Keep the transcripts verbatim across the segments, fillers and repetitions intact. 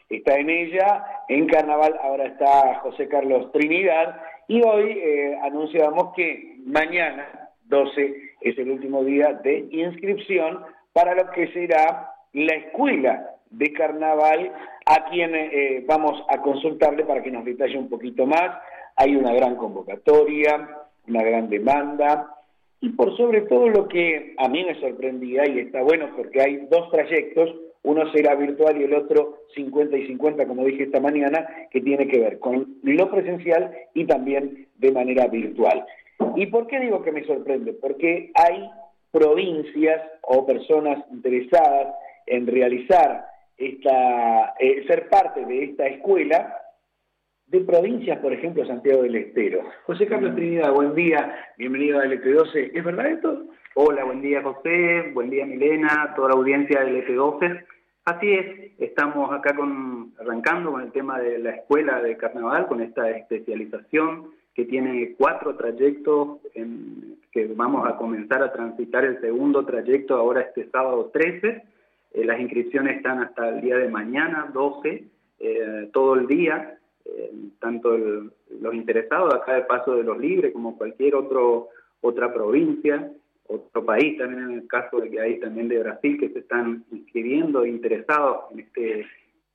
está en ella. En Carnaval ahora está José Carlos Trinidad. Y hoy eh, anunciamos que mañana, doce, es el último día de inscripción para lo que será la escuela de Carnaval, a quien eh, vamos a consultarle para que nos detalle un poquito más. Hay una gran convocatoria, una gran demanda, y por sobre todo lo que a mí me sorprendía, y está bueno porque hay dos trayectos, uno será virtual y el otro cincuenta y cincuenta, como dije esta mañana, que tiene que ver con lo presencial y también de manera virtual. ¿Y por qué digo que me sorprende? Porque hay provincias o personas interesadas en realizar esta, eh, ser parte de esta escuela, de provincias, por ejemplo, Santiago del Estero. José Carlos Trinidad, buen día, bienvenido a L T doce. ¿Es verdad esto? Hola, buen día José, buen día Milena, toda la audiencia de L T doce. Así es, estamos acá con, arrancando con el tema de la escuela de Carnaval, con esta especialización que tiene cuatro trayectos, en, que vamos a comenzar a transitar el segundo trayecto ahora este sábado trece. Eh, las inscripciones están hasta el día de mañana, doce, eh, todo el día. Eh, tanto el, los interesados acá de Paso de los Libres como cualquier otro otra provincia, otro país, también en el caso de que hay también de Brasil que se están inscribiendo e interesados en este,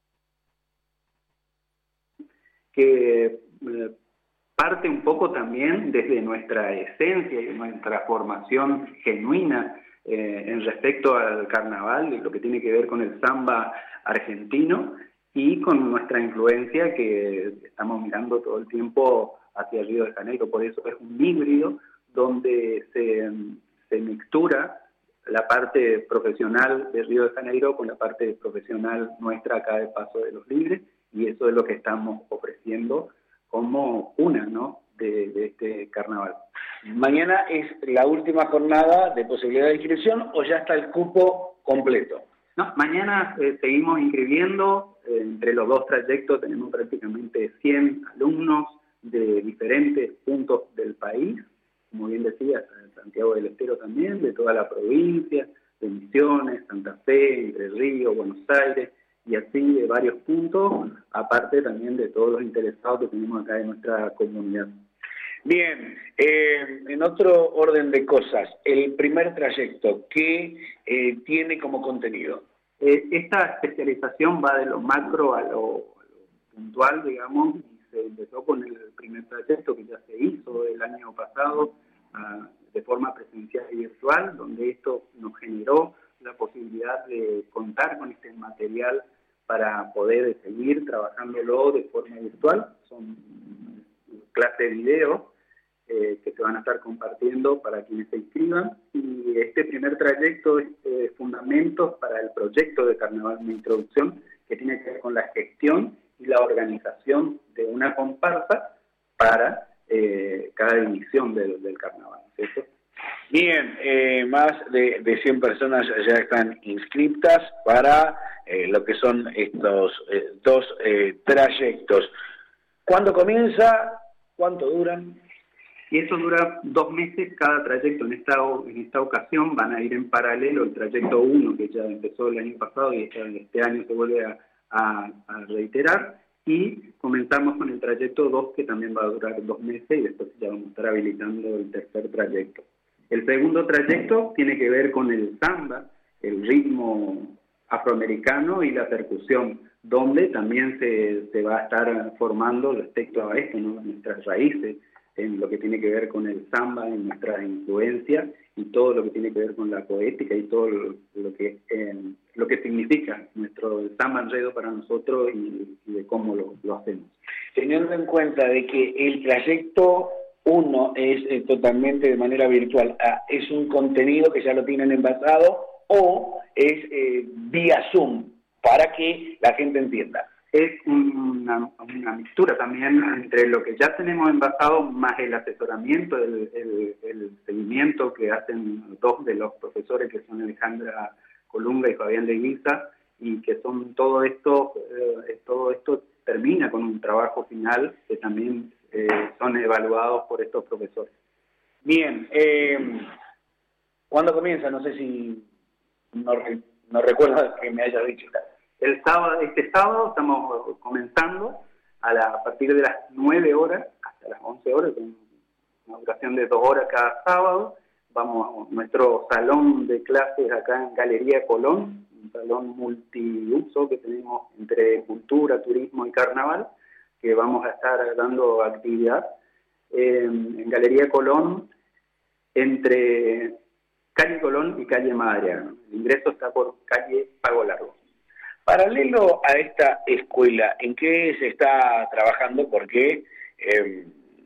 que eh, parte un poco también desde nuestra esencia y nuestra formación genuina eh, en respecto al carnaval y lo que tiene que ver con el samba argentino, y con nuestra influencia que estamos mirando todo el tiempo hacia Río de Janeiro. Por eso es un híbrido donde se, se mixtura la parte profesional de Río de Janeiro con la parte profesional nuestra acá de Paso de los Libres, y eso es lo que estamos ofreciendo como una, ¿no?, de, de este carnaval. ¿Mañana es la última jornada de posibilidad de inscripción o ya está el cupo completo? No, mañana eh, seguimos inscribiendo. Eh, entre los dos trayectos tenemos prácticamente cien alumnos de diferentes puntos del país, como bien decía, Santiago del Estero también, de toda la provincia, de Misiones, Santa Fe, Entre Ríos, Buenos Aires, y así de varios puntos, aparte también de todos los interesados que tenemos acá en nuestra comunidad. Bien, eh, en otro orden de cosas, el primer trayecto, ¿qué eh, tiene como contenido? Eh, esta especialización va de lo macro a lo, a lo puntual, digamos, y se empezó con el primer trayecto que ya se hizo el año pasado uh, de forma presencial y virtual, donde esto nos generó la posibilidad de contar con este material para poder seguir trabajándolo de forma virtual. Son clases de video eh, que se van a estar compartiendo para quienes se inscriban, y este primer trayecto es eh, fundamentos para el proyecto de Carnaval de Introducción, que tiene que ver con la gestión y la organización de una comparsa para eh, cada edición del, del carnaval, ¿cierto? Bien, eh, más de, de cien personas ya están inscriptas para eh, lo que son estos eh, dos eh, trayectos. ¿Cuándo comienza? ¿Cuánto duran? Y eso dura dos meses cada trayecto. En esta, en esta ocasión van a ir en paralelo el trayecto uno, que ya empezó el año pasado y este año se vuelve a, a, a reiterar, y comenzamos con el trayecto dos, que también va a durar dos meses, y después ya vamos a estar habilitando el tercer trayecto. El segundo trayecto tiene que ver con el samba, el ritmo afroamericano y la percusión, donde también se, se va a estar formando respecto a esto, ¿no?, nuestras raíces, en lo que tiene que ver con el samba, en nuestra influencia, y todo lo que tiene que ver con la poética y todo lo, lo que eh, lo que significa nuestro el samba enredo para nosotros, y, y de cómo lo, lo hacemos. Teniendo en cuenta de que el trayecto uno es eh, totalmente de manera virtual, ah, ¿es un contenido que ya lo tienen envasado o es eh, vía Zoom, para que la gente entienda? Es una, una mixtura también entre lo que ya tenemos envasado más el asesoramiento, el, el, el seguimiento que hacen dos de los profesores, que son Alejandra Colunga y Fabián de Guisa, y que son todo esto, eh, todo esto termina con un trabajo final que también eh, son evaluados por estos profesores. Bien, eh, ¿cuándo comienza? No sé si no, no recuerdo que me hayas dicho. el sábado, este sábado estamos comenzando a, la, a partir de las nueve horas hasta las once horas, con una duración de dos horas cada sábado. Vamos a nuestro salón de clases acá en Galería Colón, un salón multiuso que tenemos entre cultura, turismo y carnaval, que vamos a estar dando actividad eh, en Galería Colón, entre calle Colón y calle Madariaga. El ingreso está por calle Pago Largo. Paralelo a esta escuela, ¿en qué se está trabajando? Porque eh,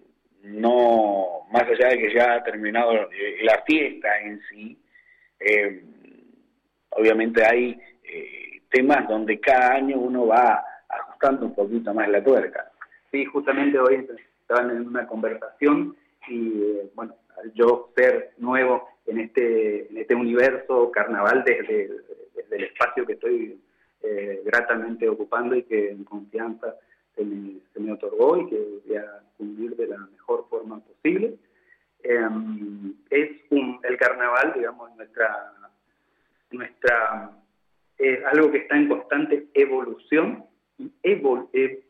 no, más allá de que ya ha terminado eh, la fiesta en sí, eh, obviamente hay eh, temas donde cada año uno va ajustando un poquito más la tuerca. Sí, justamente hoy estaban en una conversación y, eh, bueno, al yo ser nuevo en este, en este universo carnaval desde, desde el espacio que estoy eh, gratamente ocupando y que en confianza se me, se me otorgó y que voy a cumplir de la mejor forma posible. Eh, es un, el carnaval, digamos, nuestra, nuestra es algo que está en constante evolución y evol,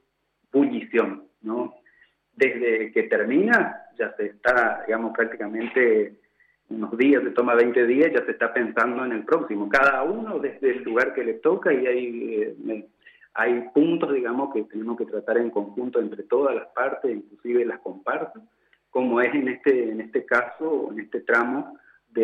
ebullición, ¿no? Desde que termina, ya se está, digamos, prácticamente unos días, se toma veinte días, ya se está pensando en el próximo, cada uno desde el lugar que le toca, y hay, eh, hay puntos, digamos, que tenemos que tratar en conjunto entre todas las partes, inclusive las comparsas, como es en este, en este caso, en este tramo,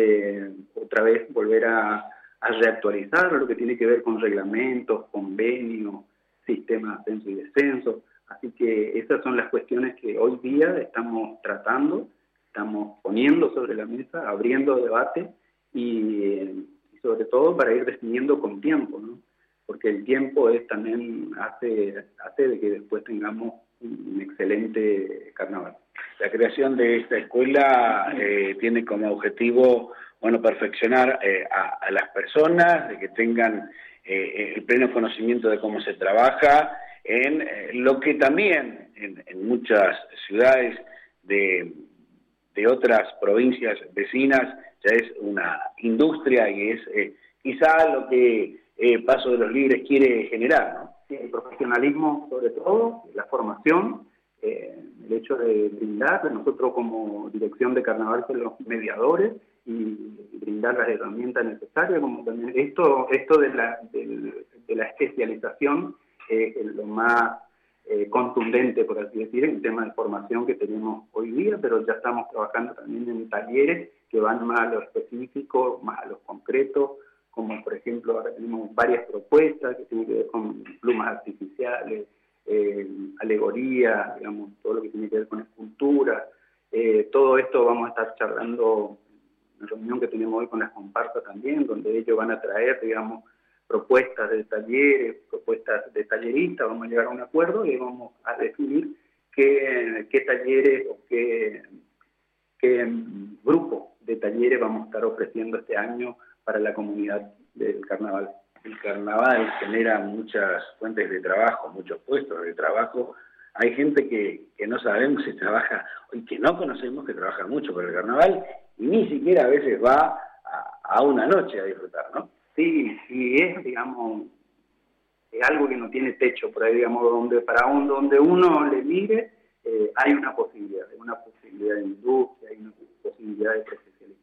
de otra vez volver a, a reactualizar lo que tiene que ver con reglamentos, convenios, sistemas de ascenso y descenso. Así que esas son las cuestiones que hoy día estamos tratando, estamos poniendo sobre la mesa, abriendo debate y, y sobre todo para ir definiendo con tiempo, ¿no? Porque el tiempo es también hace, hace de que después tengamos un excelente carnaval. La creación de esta escuela eh, tiene como objetivo, bueno, perfeccionar eh, a, a las personas, de que tengan eh, el pleno conocimiento de cómo se trabaja, en eh, lo que también en, en muchas ciudades de, de otras provincias vecinas ya es una industria y es eh, quizá lo que eh, Paso de los Libres quiere generar, ¿no? Sí, el profesionalismo sobre todo, la formación, eh, el hecho de brindar, nosotros como dirección de carnaval somos los mediadores y brindar las herramientas necesarias, como también esto, esto de la, de, de la especialización es eh, lo más eh, contundente, por así decir, en tema de formación que tenemos hoy día, pero ya estamos trabajando también en talleres que van más a lo específico, más a lo concreto, como por ejemplo ahora tenemos varias propuestas que tienen que ver con plumas artificiales, eh, alegorías, digamos, todo lo que tiene que ver con escultura. Eh, todo esto vamos a estar charlando en la reunión que tenemos hoy con las comparsas también, donde ellos van a traer, digamos, propuestas de talleres, propuestas de talleristas, vamos a llegar a un acuerdo y vamos a definir qué, qué talleres o qué, qué grupo de talleres vamos a estar ofreciendo este año para la comunidad del carnaval. El carnaval genera muchas fuentes de trabajo, muchos puestos de trabajo. Hay gente que, que no sabemos si trabaja, y que no conocemos que trabaja mucho por el carnaval, y ni siquiera a veces va a, a una noche a disfrutar, ¿no? Sí, y es, digamos, es algo que no tiene techo, por ahí, digamos, donde para un, donde uno le mire, eh, hay una posibilidad, hay una posibilidad de industria, hay una posibilidad de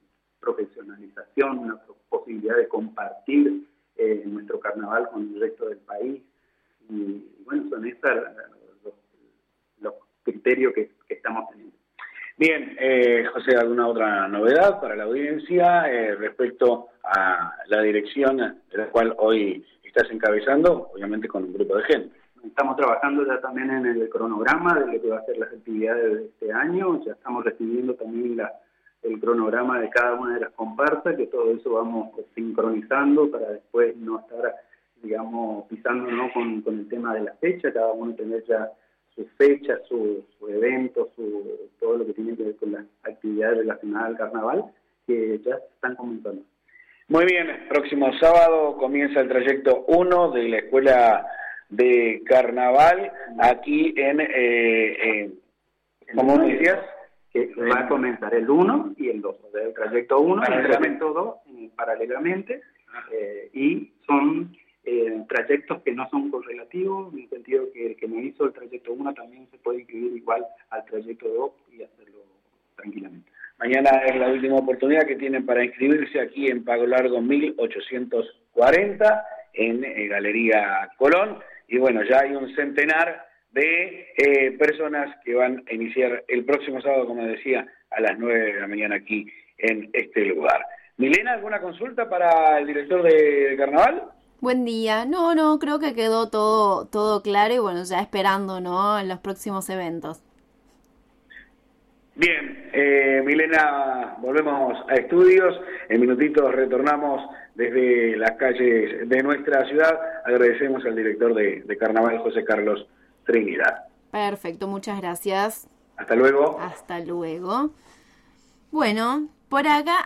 profesionalización, una posibilidad de compartir eh, nuestro carnaval con el resto del país, y, y bueno, son esos los, los criterios que, que estamos teniendo. Bien, eh, José, ¿alguna otra novedad para la audiencia eh, respecto a la dirección de la cual hoy estás encabezando, obviamente con un grupo de gente? Estamos trabajando ya también en el cronograma de lo que va a ser las actividades de este año, ya estamos recibiendo también la, el cronograma de cada una de las comparsas, que todo eso vamos sincronizando para después no estar, digamos, pisándonos con, con el tema de la fecha, cada uno tener ya sus fechas, su, su evento, su, todo lo que tiene que ver con las actividades relacionadas al carnaval, que ya se están comenzando. Muy bien, próximo sábado comienza el trayecto uno de la Escuela de Carnaval, aquí en, eh, eh, ¿cómo me decías? Que va a comenzar el uno y el dos, o sea, el trayecto uno y el trayecto dos eh, paralelamente, eh, y son eh, trayectos que no son correlativos, en el sentido que el que no hizo el trayecto uno también se puede inscribir igual al trayecto dos y hacerlo tranquilamente. Mañana es la última oportunidad que tienen para inscribirse aquí en Pago Largo mil ochocientos cuarenta, en eh, Galería Colón, y bueno, ya hay un centenar de eh, personas que van a iniciar el próximo sábado, como decía, a las nueve de la mañana aquí en este lugar. Milena, ¿alguna consulta para el director de, de Carnaval? Buen día. No, no, creo que quedó todo, todo claro y bueno, ya esperando, ¿no?, en los próximos eventos. Bien, eh, Milena, volvemos a estudios. En minutitos retornamos desde las calles de nuestra ciudad. Agradecemos al director de, de Carnaval, José Carlos Trinidad. Perfecto, muchas gracias. Hasta luego. Hasta luego. Bueno, por acá